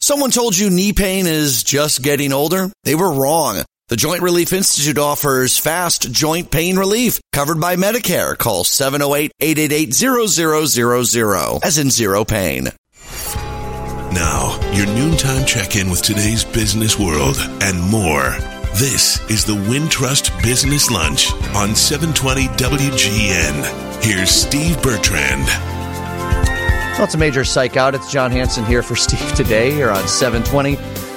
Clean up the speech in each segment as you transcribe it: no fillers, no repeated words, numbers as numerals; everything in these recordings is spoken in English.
Someone told you knee pain is just getting older? They were wrong. The Joint Relief Institute offers fast joint pain relief covered by Medicare. Call 708-888-0000, as in zero pain. Now, your noontime check-in with today's business world and more. This is the Wintrust Business Lunch on 720 WGN. Here's Steve Bertrand. Well, it's a major psych out. It's John Hanson here for Steve today here on 720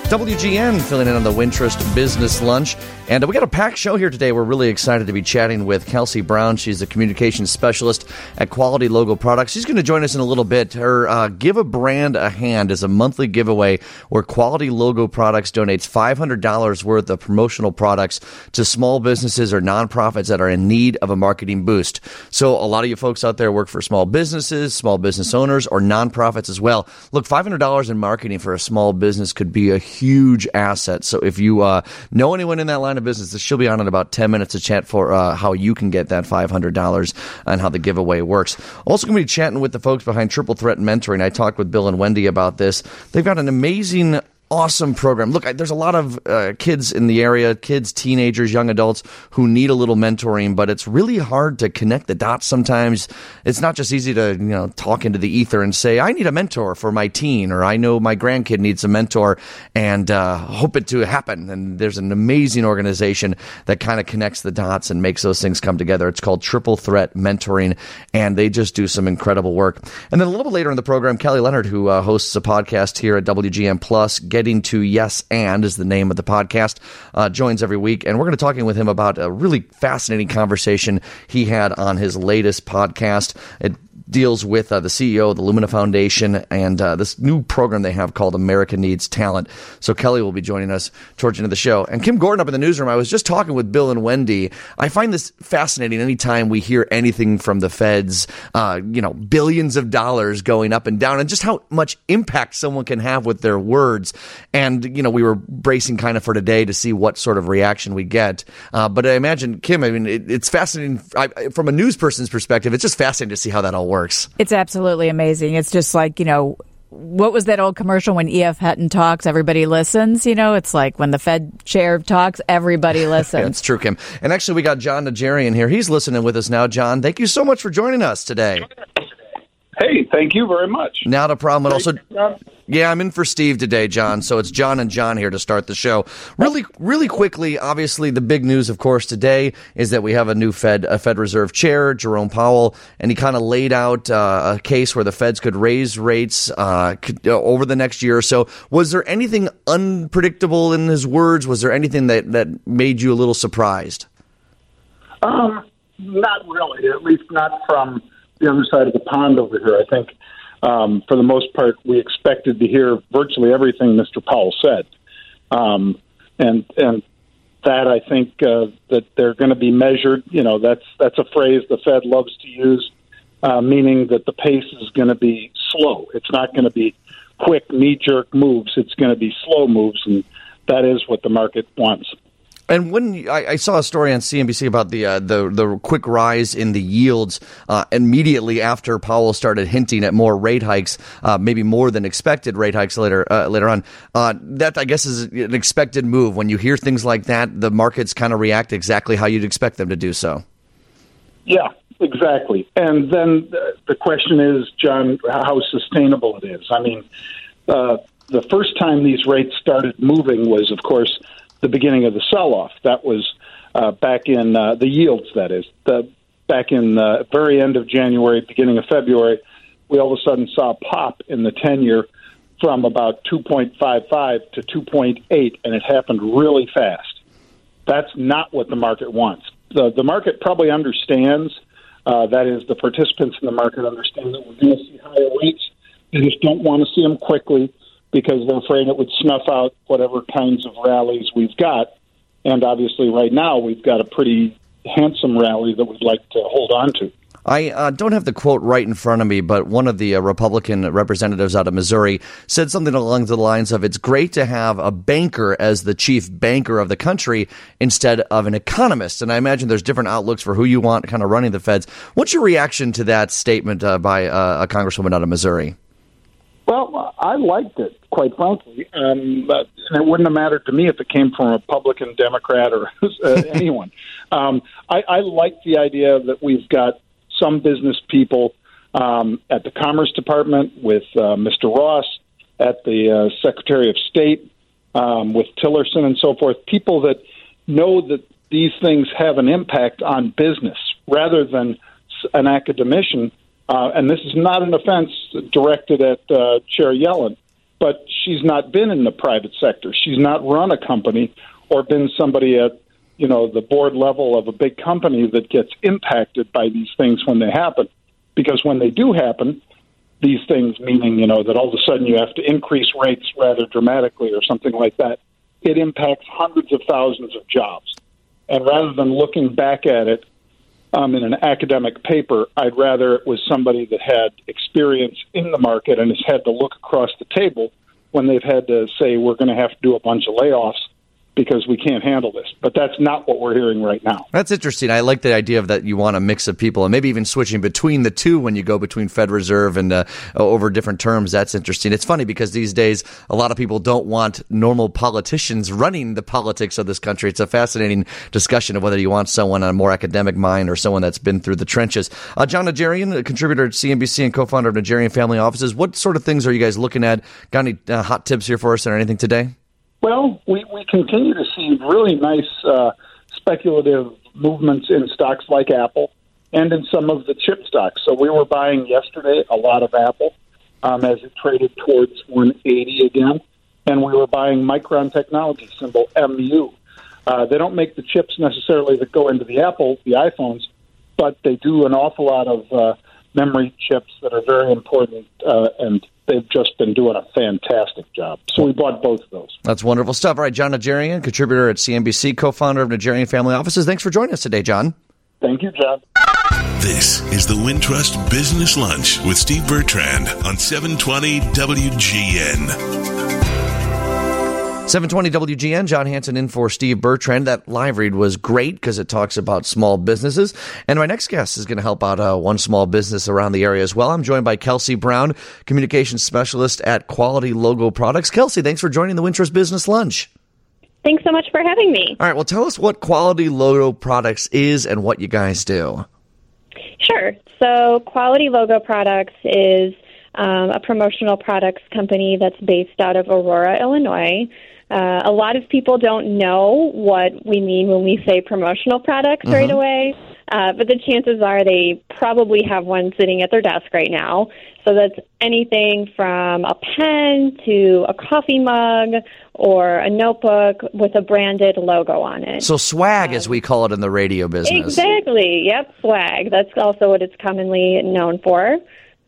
WGN, filling in on the Wintrust Business Lunch. And we got a packed show here today. We're really excited to be chatting with Kelsey Brown. She's the communications specialist at Quality Logo Products. She's going to join us in a little bit. Her Give a Brand a Hand is a monthly giveaway where Quality Logo Products donates $500 worth of promotional products to small businesses or nonprofits that are in need of a marketing boost. So a lot of you folks out there work for small businesses, small business owners, or nonprofits as well. Look, $500 in marketing for a small business could be a huge asset. So if you know anyone in that line of business, she'll be on in about 10 minutes to chat for how you can get that $500 and how the giveaway works. Also going to be chatting with the folks behind Triple Threat Mentoring. I talked with Bill and Wendy about this. They've got an amazing awesome program. Look, there's a lot of kids in the area, kids, teenagers, young adults who need a little mentoring, but it's really hard to connect the dots sometimes. It's not just easy to, talk into the ether and say, I need a mentor for my teen, or I know my grandkid needs a mentor, and hope it to happen. And there's an amazing organization that kind of connects the dots and makes those things come together. It's called Triple Threat Mentoring, and they just do some incredible work. And then a little bit later in the program, Kelly Leonard, who hosts a podcast here at WGN Plus, Getting to Yes And is the name of the podcast, joins every week. And we're going to be talking with him about a really fascinating conversation he had on his latest podcast. It deals with the CEO of the Lumina Foundation and this new program they have called America Needs Talent. So Kelly will be joining us towards the end of the show. And Kim Gordon up in the newsroom, I was just talking with Bill and Wendy. I find this fascinating anytime we hear anything from the feds, billions of dollars going up and down, and just how much impact someone can have with their words. And, we were bracing kind of for today to see what sort of reaction we get. But I imagine, Kim, it's fascinating. From a news person's perspective, it's just fascinating to see how that all works. It's absolutely amazing. It's just like, what was that old commercial when E.F. Hutton talks, everybody listens? It's like when the Fed chair talks, everybody listens. That's true, Kim. And actually, we got John Najarian here. He's listening with us now. John, thank you so much for joining us today. Hey, thank you very much. Not a problem at all. So, yeah, I'm in for Steve today, John. So it's John and John here to start the show. Really quickly, obviously, the big news, of course, today is that we have a new Fed Reserve Chair, Jerome Powell, and he kind of laid out a case where the Feds could raise rates over the next year or so. Was there anything unpredictable in his words? Was there anything that made you a little surprised? Not really, at least not from the other side of the pond over here. I think, for the most part, we expected to hear virtually everything Mr. Powell said. And that I think that they're going to be measured. That's a phrase the Fed loves to use, meaning that the pace is going to be slow. It's not going to be quick, knee-jerk moves. It's going to be slow moves, and that is what the market wants. And when I saw a story on CNBC about the quick rise in the yields immediately after Powell started hinting at more rate hikes, maybe more than expected rate hikes later on. That, I guess, is an expected move. When you hear things like that, the markets kind of react exactly how you'd expect them to do so. Yeah, exactly. And then the question is, John, how sustainable it is. I mean, the first time these rates started moving was, of course, the beginning of the sell-off. That was back in the yields, that is. Back in the very end of January, beginning of February, we all of a sudden saw a pop in the 10-year from about 2.55 to 2.8, and it happened really fast. That's not what the market wants. The market probably understands, that is, the participants in the market understand that we're going to see higher rates. They just don't want to see them quickly, because they're afraid it would snuff out whatever kinds of rallies we've got. And obviously right now we've got a pretty handsome rally that we'd like to hold on to. I don't have the quote right in front of me, but one of the Republican representatives out of Missouri said something along the lines of, it's great to have a banker as the chief banker of the country instead of an economist. And I imagine there's different outlooks for who you want kind of running the Feds. What's your reaction to that statement by a congresswoman out of Missouri? Well, I liked it, quite frankly. But it wouldn't have mattered to me if it came from a Republican, Democrat, or anyone. I like the idea that we've got some business people at the Commerce Department with Mr. Ross, at the Secretary of State with Tillerson and so forth, people that know that these things have an impact on business rather than an academician. And this is not an offense directed at Chair Yellen, but she's not been in the private sector. She's not run a company or been somebody at, the board level of a big company that gets impacted by these things when they happen. Because when they do happen, these things, meaning, that all of a sudden you have to increase rates rather dramatically or something like that, it impacts hundreds of thousands of jobs. And rather than looking back at it in an academic paper, I'd rather it was somebody that had experience in the market and has had to look across the table when they've had to say, we're going to have to do a bunch of layoffs because we can't handle this. But that's not what we're hearing right now. That's interesting. I like the idea of that you want a mix of people and maybe even switching between the two when you go between Fed Reserve and over different terms. That's interesting. It's funny because these days a lot of people don't want normal politicians running the politics of this country. It's a fascinating discussion of whether you want someone on a more academic mind or someone that's been through the trenches. John Najarian, a contributor at CNBC and co-founder of Najarian Family Offices. What sort of things are you guys looking at? Got any hot tips here for us or anything today? Well, we continue to see really nice speculative movements in stocks like Apple and in some of the chip stocks. So we were buying yesterday a lot of Apple as it traded towards 180 again, and we were buying Micron Technology, symbol MU. They don't make the chips necessarily that go into the iPhones, but they do an awful lot of memory chips that are very important, and they've just been doing a fantastic job. So we bought both of those. That's wonderful stuff. All right, John Najarian, contributor at CNBC, co-founder of Najarian Family Offices. Thanks for joining us today, John. Thank you, John. This is the Wintrust Business Lunch with Steve Bertrand on 720 WGN. 720 WGN, John Hanson in for Steve Bertrand. That live read was great because it talks about small businesses. And my next guest is going to help out one small business around the area as well. I'm joined by Kelsey Brown, communications specialist at Quality Logo Products. Kelsey, thanks for joining the Wintrust Business Lunch. Thanks so much for having me. All right, well, tell us what Quality Logo Products is and what you guys do. Sure. So Quality Logo Products is a promotional products company that's based out of Aurora, Illinois. A lot of people don't know what we mean when we say promotional products right away, but the chances are they probably have one sitting at their desk right now. So that's anything from a pen to a coffee mug or a notebook with a branded logo on it. So swag, as we call it in the radio business. Exactly. Yep, swag. That's also what it's commonly known for.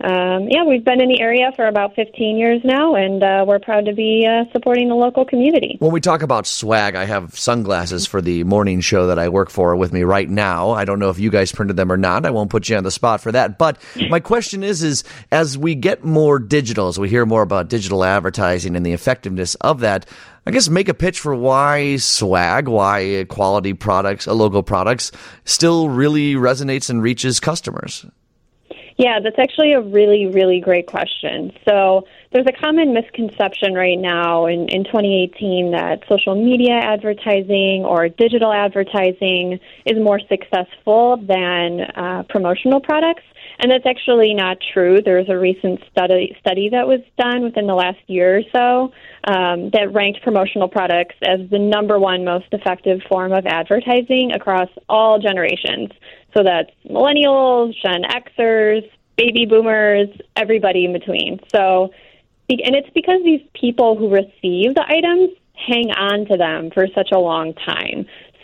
We've been in the area for about 15 years now, and we're proud to be supporting the local community. When we talk about swag, I have sunglasses for the morning show that I work for with me right now. I don't know if you guys printed them or not. I won't put you on the spot for that. But my question is as we get more digital, as we hear more about digital advertising and the effectiveness of that, I guess make a pitch for why swag, why quality products, logo products, still really resonates and reaches customers. Yeah, that's actually a really, really great question. So there's a common misconception right now in 2018 that social media advertising or digital advertising is more successful than promotional products. And that's actually not true. There's a recent study that was done within the last year or so that ranked promotional products as the number one most effective form of advertising across all generations. So that's millennials, Gen Xers, baby boomers, everybody in between. So, and it's because these people who receive the items hang on to them for such a long time.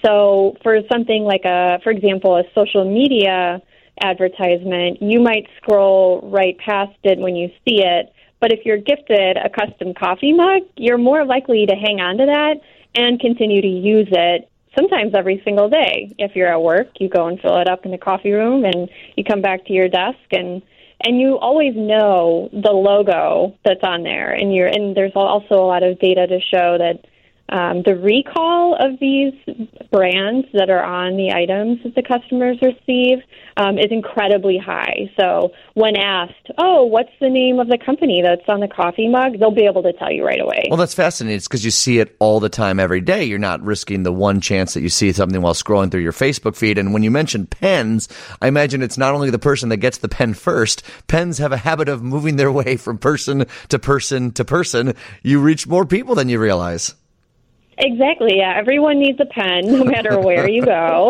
So for something like for example, a social media advertisement, you might scroll right past it when you see it. But if you're gifted a custom coffee mug, you're more likely to hang on to that and continue to use it sometimes every single day. If you're at work, you go and fill it up in the coffee room and you come back to your desk and you always know the logo that's on there. And there's also a lot of data to show that The recall of these brands that are on the items that the customers receive is incredibly high. So when asked, what's the name of the company that's on the coffee mug, they'll be able to tell you right away. Well, that's fascinating. It's because you see it all the time, every day. You're not risking the one chance that you see something while scrolling through your Facebook feed. And when you mention pens, I imagine it's not only the person that gets the pen first. Pens have a habit of moving their way from person to person to person. You reach more people than you realize. Exactly. Yeah. Everyone needs a pen, no matter where you go.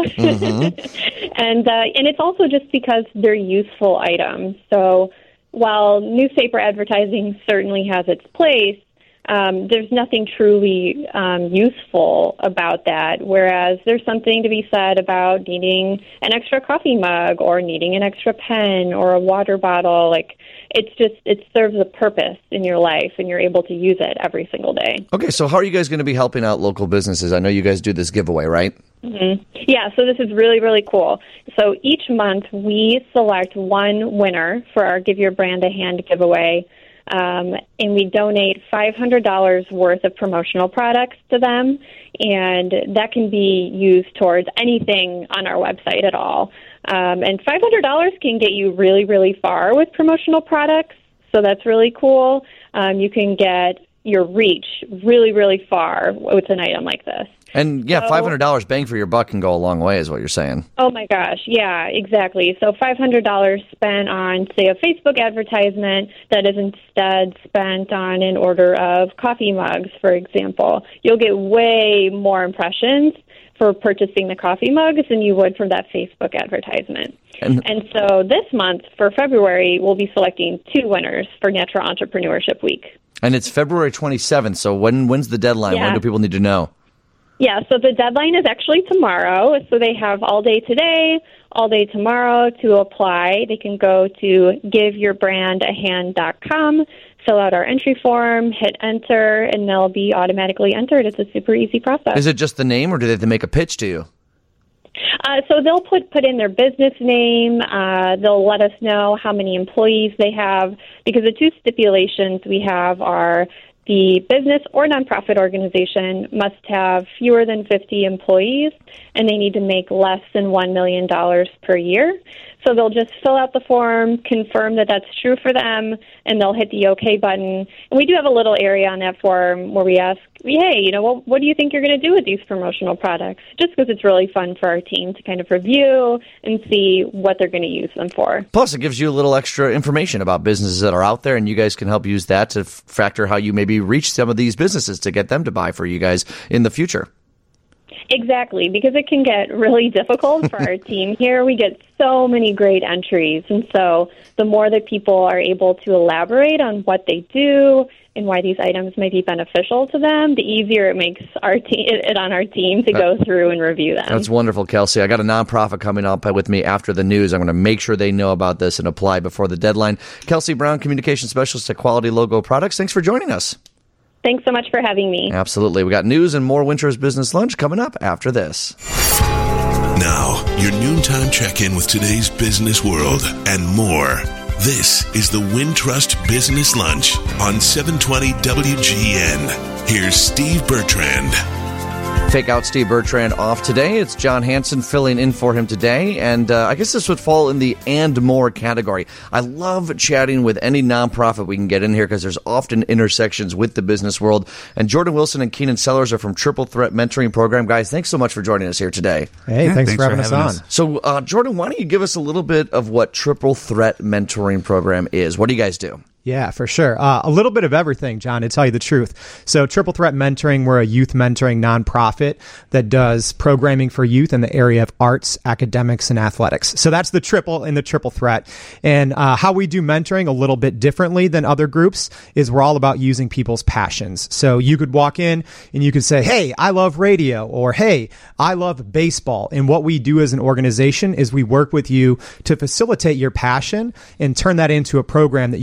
And it's also just because they're useful items. So while newspaper advertising certainly has its place, there's nothing truly useful about that. Whereas there's something to be said about needing an extra coffee mug or needing an extra pen or a water bottle. Like, it serves a purpose in your life, and you're able to use it every single day. Okay, so how are you guys going to be helping out local businesses? I know you guys do this giveaway, right? Mm-hmm. Yeah, so this is really, really cool. So each month we select one winner for our Give Your Brand a Hand giveaway, and we donate $500 worth of promotional products to them, and that can be used towards anything on our website at all. And $500 can get you really, really far with promotional products, so that's really cool. You can get your reach really, really far with an item like this. And yeah, $500 bang for your buck can go a long way is what you're saying. Oh my gosh, yeah, exactly. So $500 spent on, say, a Facebook advertisement that is instead spent on an order of coffee mugs, for example. You'll get way more impressions for purchasing the coffee mugs than you would from that Facebook advertisement. And so this month, for February, we'll be selecting 2 winners for Natural Entrepreneurship Week. And it's February 27th, so when's the deadline? Yeah. When do people need to know? Yeah, so the deadline is actually tomorrow. So they have all day today, all day tomorrow to apply. They can go to giveyourbrandaHand.com, fill out our entry form, hit enter, and they'll be automatically entered. It's a super easy process. Is it just the name, or do they have to make a pitch to you? So they'll put in their business name. They'll let us know how many employees they have, because the 2 stipulations we have are the business or nonprofit organization must have fewer than 50 employees, and they need to make less than $1 million per year. So they'll just fill out the form, confirm that that's true for them, and they'll hit the OK button. And we do have a little area on that form where we ask, hey, what do you think you're going to do with these promotional products? Just because it's really fun for our team to kind of review and see what they're going to use them for. Plus, it gives you a little extra information about businesses that are out there, and you guys can help use that to factor how you maybe reach some of these businesses to get them to buy for you guys in the future. Exactly, because it can get really difficult for our team here. We get so many great entries, and so the more that people are able to elaborate on what they do and why these items may be beneficial to them, the easier it makes it on our team to go through and review them. That's wonderful, Kelsey. I got a nonprofit coming up with me after the news. I'm going to make sure they know about this and apply before the deadline. Kelsey Brown, Communication Specialist at Quality Logo Products. Thanks for joining us. Thanks so much for having me. Absolutely. We got news and more Wintrust Business Lunch coming up after this. Now, your noontime check-in with today's business world and more. This is the Wintrust Business Lunch on 720 WGN. Here's Steve Bertrand. Fake out Steve Bertrand off today. It's John Hanson filling in for him today, and I guess this would fall in the and more category. I love chatting with any nonprofit we can get in here because there's often intersections with the business world. And Jordan Wilson and Keenan Sellers are from Triple Threat Mentoring Program. Guys, thanks so much for joining us here today. Hey, thanks for having us on. So, Jordan, why don't you give us a little bit of what Triple Threat Mentoring Program is? What do you guys do? Yeah, for sure. A little bit of everything, John, to tell you the truth. So Triple Threat Mentoring, we're a youth mentoring nonprofit that does programming for youth in the area of arts, academics, and athletics. So that's the triple in the Triple Threat. And how we do mentoring a little bit differently than other groups is we're all about using people's passions. So you could walk in and you could say, hey, I love radio, or hey, I love baseball. And what we do as an organization is we work with you to facilitate your passion and turn that into a program that you can share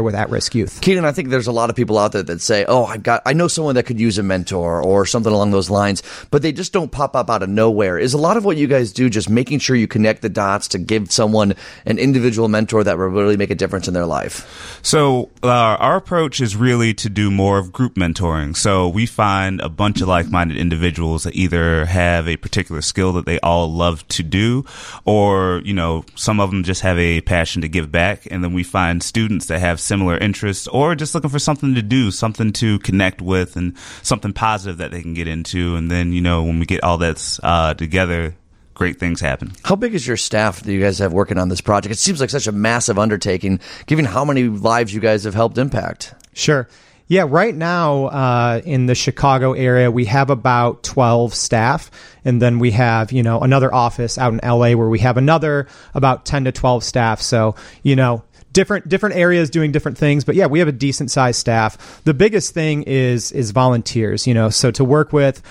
there with at-risk youth. Keenan, I think there's a lot of people out there that say, oh, I know someone that could use a mentor or something along those lines, but they just don't pop up out of nowhere. Is a lot of what you guys do just making sure you connect the dots to give someone an individual mentor that will really make a difference in their life? So our approach is really to do more of group mentoring. So we find a bunch of like-minded individuals that either have a particular skill that they all love to do, or, some of them just have a passion to give back. And then we find students that have similar interests or just looking for something to do, something to connect with, and something positive that they can get into. And then, when we get all that together, great things happen. How big is your staff that you guys have working on this project? It seems like such a massive undertaking, given how many lives you guys have helped impact. Sure. Yeah, right now in the Chicago area, we have about 12 staff. And then we have, another office out in LA where we have another about 10 to 12 staff. So, different areas doing different things. But yeah, we have a decent sized staff. The biggest thing is volunteers, so to work with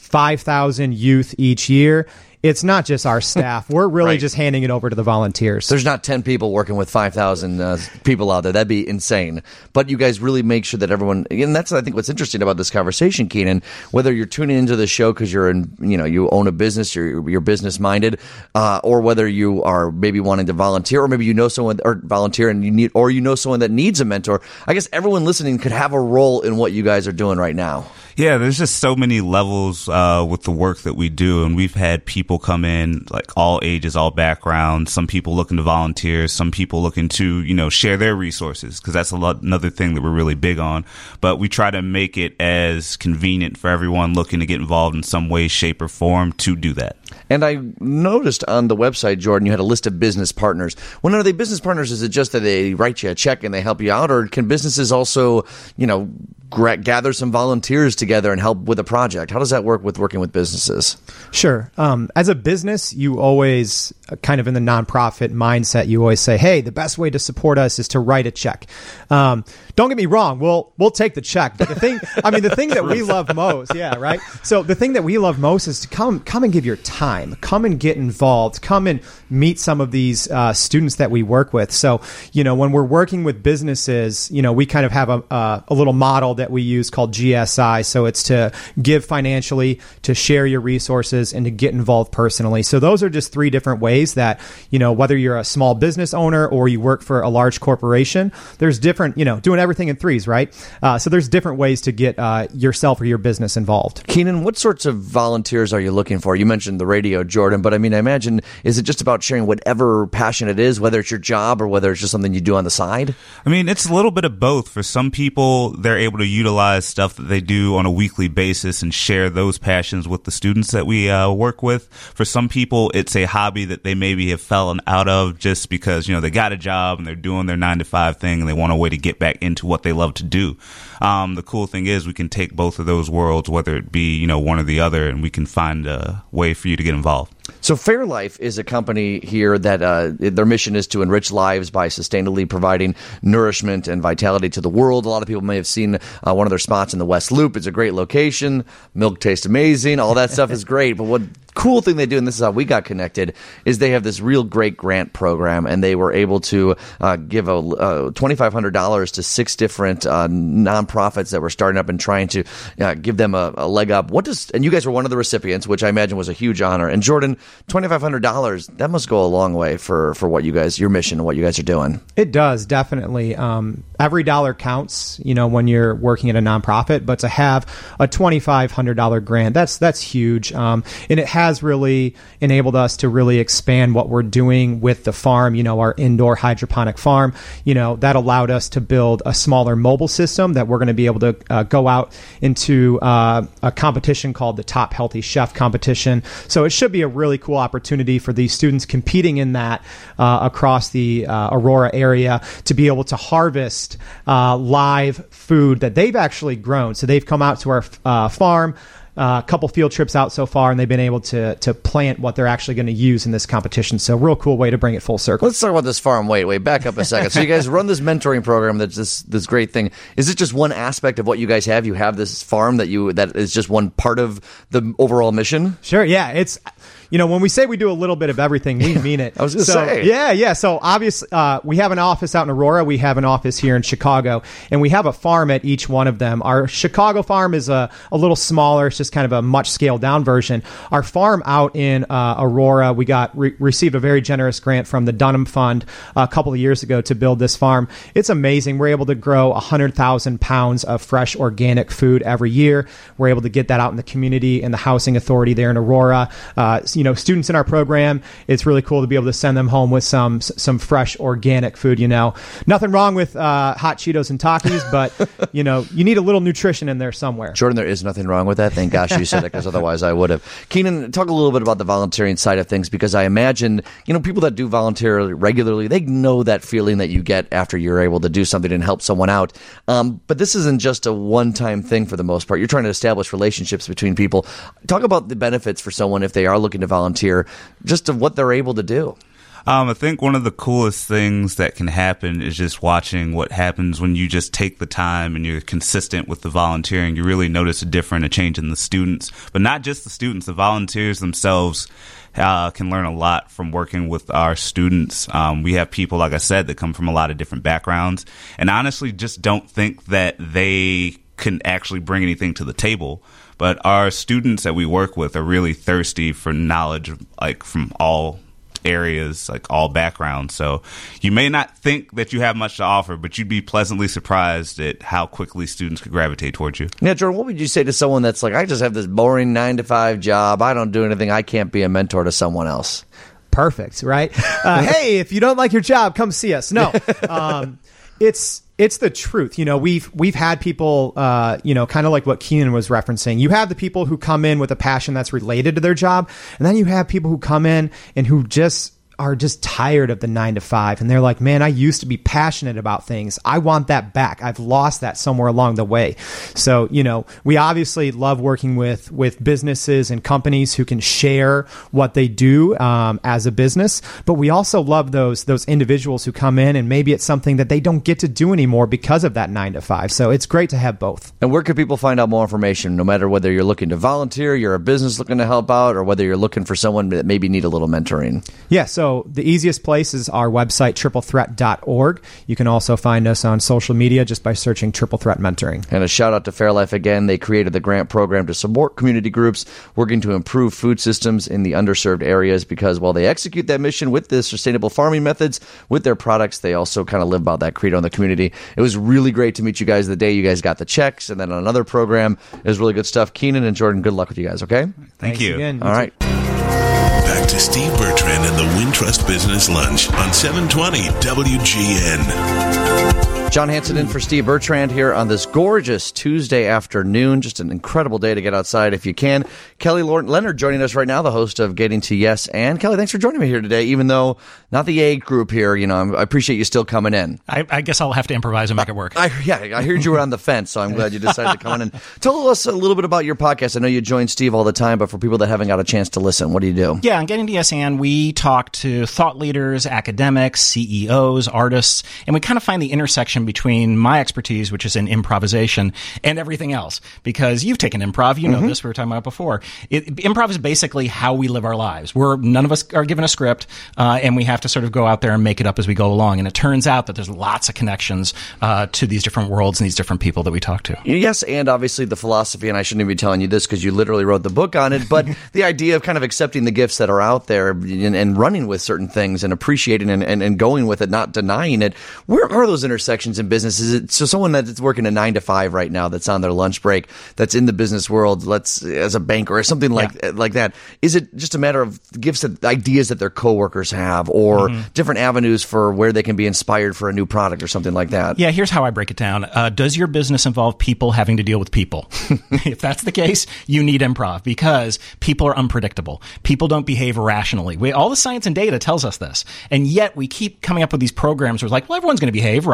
5,000 youth each year. It's not just our staff. We're really just handing it over to the volunteers. There's not 10 people working with 5,000 people out there. That'd be insane. But you guys really make sure that everyone, and that's, I think, what's interesting about this conversation, Keenan, whether you're tuning into the show because you're you own a business, you're business minded, or whether you are maybe wanting to volunteer, or maybe you know someone or volunteer and you know someone that needs a mentor. I guess everyone listening could have a role in what you guys are doing right now. Yeah, there's just so many levels with the work that we do, and we've had people come in like all ages, all backgrounds. Some people looking to volunteer, some people looking to share their resources, because that's another thing that we're really big on. But we try to make it as convenient for everyone looking to get involved in some way, shape, or form to do that. And I noticed on the website, Jordan, you had a list of business partners. When are they business partners? Is it just that they write you a check and they help you out, or can businesses also, gather some volunteers together and help with a project? How does that work with working with businesses? Sure. As a business, you always kind of in the nonprofit mindset, you always say, hey, the best way to support us is to write a check. Don't get me wrong. We'll take the check. But the thing that we love most, yeah, right. So the thing that we love most is to come and give your time, come and get involved, come and meet some of these students that we work with. So, when we're working with businesses, we kind of have a little model that we use called GSI. So it's to give financially, to share your resources, and to get involved personally. So those are just three different ways that, whether you're a small business owner or you work for a large corporation, there's different, doing everything in threes, right? So there's different ways to get yourself or your business involved. Keenan, what sorts of volunteers are you looking for? You mentioned the radio, Jordan, but I imagine, is it just about sharing whatever passion it is, whether it's your job or whether it's just something you do on the side? It's a little bit of both. For some people, they're able to utilize stuff that they do on a weekly basis and share those passions with the students that we work with. For some people, it's a hobby that they maybe have fallen out of just because, they got a job and they're doing their 9-to-5 thing and they want a way to get back into what they love to do. The cool thing is we can take both of those worlds, whether it be, one or the other, and we can find a way for you to get involved. So Fairlife is a company here that their mission is to enrich lives by sustainably providing nourishment and vitality to the world. A lot of people may have seen one of their spots in the West Loop. It's a great location. Milk tastes amazing. All that stuff is great. But what cool thing they do, and this is how we got connected, is they have this real great grant program, and they were able to give $2,500 to 6 different nonprofits that were starting up and trying to give them a leg up. And you guys were one of the recipients, which I imagine was a huge honor. And Jordan, $2,500, that must go a long way for what you guys, your mission and what you guys are doing. It does, definitely. Every dollar counts, when you're working at a nonprofit, but to have a $2,500 grant, that's huge. And it has really enabled us to really expand what we're doing with the farm, our indoor hydroponic farm. That allowed us to build a smaller mobile system that we're going to be able to go out into a competition called the Top Healthy Chef competition. So it should be a really cool opportunity for these students competing in that across the Aurora area to be able to harvest live food that they've actually grown. So they've come out to our farm, a couple field trips out so far, and they've been able to plant what they're actually going to use in this competition. So real cool way to bring it full circle. Let's talk about this farm. Wait, back up a second. So you guys run this mentoring program that's this great thing. Is it just one aspect of what you guys have? You have this farm that is just one part of the overall mission? Sure, yeah. It's... when we say we do a little bit of everything, we mean it. I was going to say. Yeah. So obviously, we have an office out in Aurora. We have an office here in Chicago, and we have a farm at each one of them. Our Chicago farm is a little smaller. It's just kind of a much scaled down version. Our farm out in Aurora, we received a very generous grant from the Dunham Fund a couple of years ago to build this farm. It's amazing. We're able to grow 100,000 pounds of fresh organic food every year. We're able to get that out in the community and the housing authority there in Aurora. Students in our program, it's really cool to be able to send them home with some fresh organic food. Nothing wrong with hot Cheetos and Takis, but you need a little nutrition in there somewhere. Jordan, there is nothing wrong with that. Thank gosh you said it, because otherwise I would have. Keenan, talk a little bit about the volunteering side of things, because I imagine people that do volunteer regularly, they know that feeling that you get after you're able to do something and help someone out. But this isn't just a one-time thing for the most part. You're trying to establish relationships between people. Talk about the benefits for someone if they are looking to volunteer, just of what they're able to do. I think one of the coolest things that can happen is just watching what happens when you just take the time and you're consistent with the volunteering. You really notice a change in the students, but not just the students. The volunteers themselves can learn a lot from working with our students. We have people, like I said, that come from a lot of different backgrounds, and honestly just don't think that they can actually bring anything to the table. But our students that we work with are really thirsty for knowledge, like from all areas, like all backgrounds. So you may not think that you have much to offer, but you'd be pleasantly surprised at how quickly students could gravitate towards you. Yeah, Jordan, what would you say to someone that's like, I just have this boring 9-to-5 job, I don't do anything, I can't be a mentor to someone else? Perfect, right? Hey, if you don't like your job, come see us. No, it's the truth. We've had people, kind of like what Keenan was referencing. You have the people who come in with a passion that's related to their job, and then you have people who come in and who are just tired of the 9-to-5, and they're like, man, I used to be passionate about things. I want that back. I've lost that somewhere along the way. So, we obviously love working with businesses and companies who can share what they do as a business, but we also love those individuals who come in and maybe it's something that they don't get to do anymore because of that 9-to-5. So it's great to have both. And where can people find out more information, no matter whether you're looking to volunteer, you're a business looking to help out, or whether you're looking for someone that maybe need a little mentoring? Yeah, so the easiest place is our website, triplethreat.org. You can also find us on social media just by searching Triple Threat Mentoring. And a shout out to Fairlife again. They created the grant program to support community groups working to improve food systems in the underserved areas, because while they execute that mission with the sustainable farming methods, with their products, they also kind of live by that credo in the community. It was really great to meet you guys the day you guys got the checks, and then on another program. It was really good stuff. Keenan and Jordan, good luck with you guys, okay? Thank you. Again. All right. Back to Steve Bertrand and the Wintrust Business Lunch on 720 WGN. John Hanson in for Steve Bertrand here on this gorgeous Tuesday afternoon. Just an incredible day to get outside if you can. Kelly Leonard joining us right now, the host of Getting to Yes. And Kelly, thanks for joining me here today, even though not the A group here. I appreciate you still coming in. I guess I'll have to improvise and make it work. I heard you were on the fence, so I'm glad you decided to come in. And tell us a little bit about your podcast. I know you join Steve all the time, but for people that haven't got a chance to listen, what do you do? Yeah, on Getting to Yes, and we talk to thought leaders, academics, CEOs, artists, and we kind of find the intersection between my expertise, which is in improvisation, and everything else. Because you've taken improv, you know this, we were talking about before. Improv is basically how we live our lives. None of us are given a script, and we have to sort of go out there and make it up as we go along. And it turns out that there's lots of connections to these different worlds and these different people that we talk to. Yes, and obviously the philosophy, and I shouldn't even be telling you this because you literally wrote the book on it, but the idea of kind of accepting the gifts that are out there and running with certain things and appreciating and going with it, not denying it. Where are those intersections in business? Is it so someone that's working a 9-to-5 right now, that's on their lunch break, that's in the business world, as a banker or something like that? Is it just a matter of gifts, ideas that their coworkers have, or different avenues for where they can be inspired for a new product or something like that? Yeah, here's how I break it down. Does your business involve people having to deal with people? If that's the case, you need improv, because people are unpredictable. People don't behave rationally. All the science and data tells us this. And yet we keep coming up with these programs where it's like, well, everyone's going to behave, right? So we'll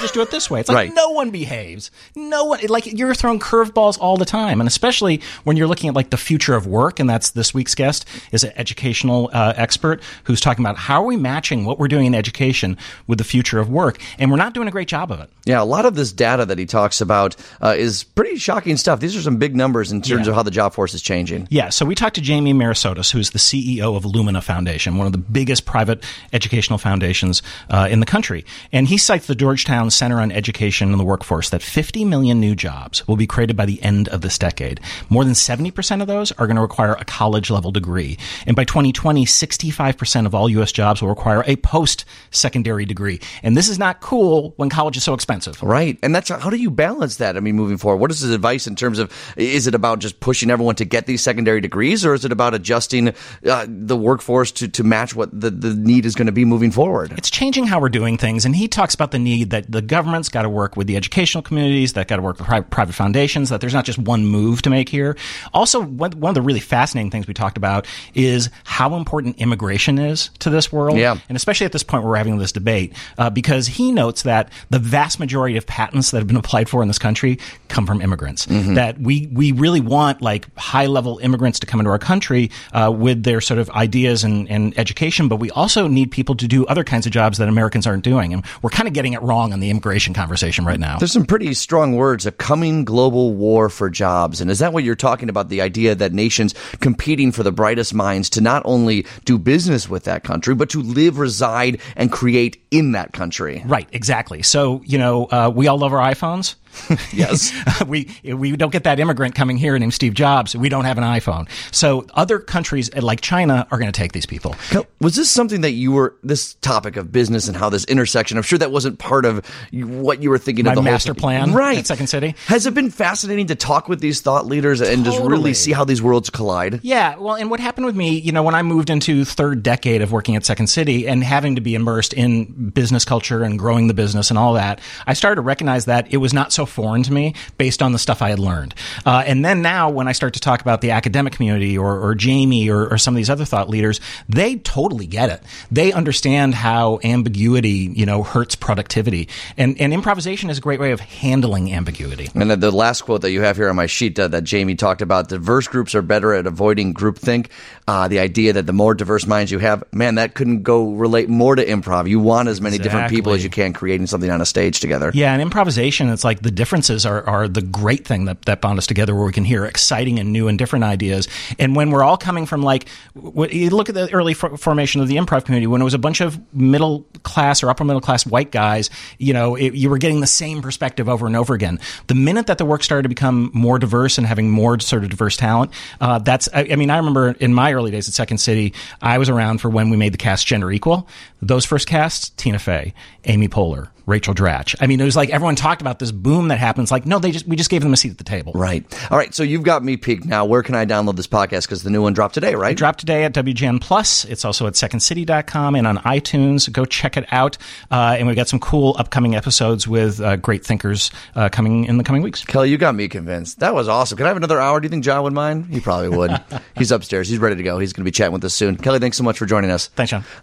just do it this way. It's like Right. no one behaves. No one, like you're throwing curveballs all the time. And especially when you're looking at like the future of work, and that's this week's guest is an educational expert who's talking about how are we matching what we're doing in education with the future of work. And we're not doing a great job of it. Yeah, a lot of this data that he talks about is pretty shocking stuff. These are some big numbers in terms of how the job force is changing. Yeah, so we talked to Jamie Merisotis, who's the CEO of Lumina Foundation, one of the biggest private educational foundations in the country. And he cites the Georgetown Center on Education and the Workforce that 50 million new jobs will be created by the end of this decade. More than 70% of those are going to require a college-level degree. And by 2020, 65% of all U.S. jobs will require a post-secondary degree. And this is not cool when college is so expensive. Right. And that's how do you balance that? I mean, moving forward, what is his advice in terms of, is it about just pushing everyone to get these secondary degrees, or is it about adjusting the workforce to match what the need is going to be moving forward? It's changing how we're doing things. And he talks about the need that the government's got to work with the educational communities, that got to work with private foundations, that there's not just one move to make here. Also, one of the really fascinating things we talked about is how important immigration is to this world. Yeah. And especially at this point where we're having this debate, because he notes that the vast majority of patents that have been applied for in this country come from immigrants. Mm-hmm. That we really want like high-level immigrants to come into our country with their sort of ideas and education, but we also need people to do other kinds of jobs that Americans aren't doing. And we're kind of getting it wrong on the immigration conversation right now. There's some pretty strong words, a coming global war for jobs. And is that what you're talking about, the idea that nations competing for the brightest minds to not only do business with that country, but to live, reside, and create in that country? Right, exactly. So, we all love our iPhones. Yes. we don't get that immigrant coming here named Steve Jobs. We don't have an iPhone. So other countries like China are going to take these people. Was this something that this topic of business and how this intersection, I'm sure that wasn't part of what you were thinking of the My whole master plan right. at Second City. Has it been fascinating to talk with these thought leaders and just really see how these worlds collide? Yeah. Well, and what happened with me, when I moved into third decade of working at Second City and having to be immersed in business culture and growing the business and all that, I started to recognize that it was not so foreign to me based on the stuff I had learned. And then now when I start to talk about the academic community or Jamie or some of these other thought leaders, they totally get it. They understand how ambiguity, hurts productivity. And improvisation is a great way of handling ambiguity. And the last quote that you have here on my sheet that Jamie talked about, diverse groups are better at avoiding groupthink. The idea that the more diverse minds you have, man, that couldn't go relate more to improv. You want as many different people as you can creating something on a stage together. Yeah, and improvisation, it's like the differences are the great thing that bond us together, where we can hear exciting and new and different ideas. And when we're all coming from you look at the early formation of the improv community, when it was a bunch of middle class or upper middle class white guys, you were getting the same perspective over and over again. The minute that the work started to become more diverse and having more sort of diverse talent, I remember in my early days at Second City, I was around for when we made the cast gender equal. Those first casts, Tina Fey, Amy Poehler, Rachel Dratch. I mean, it was like everyone talked about this boom that happens. Like, no, we just gave them a seat at the table. Right. All right. So you've got me peaked. Now, where can I download this podcast? Because the new one dropped today, right? It dropped today at WGN Plus. It's also at secondcity.com and on iTunes. Go check it out. And we've got some cool upcoming episodes with great thinkers coming in the coming weeks. Kelly, you got me convinced. That was awesome. Can I have another hour? Do you think John would mind? He probably would. He's upstairs. He's ready to go. He's going to be chatting with us soon. Kelly, thanks so much for joining us. Thanks, John.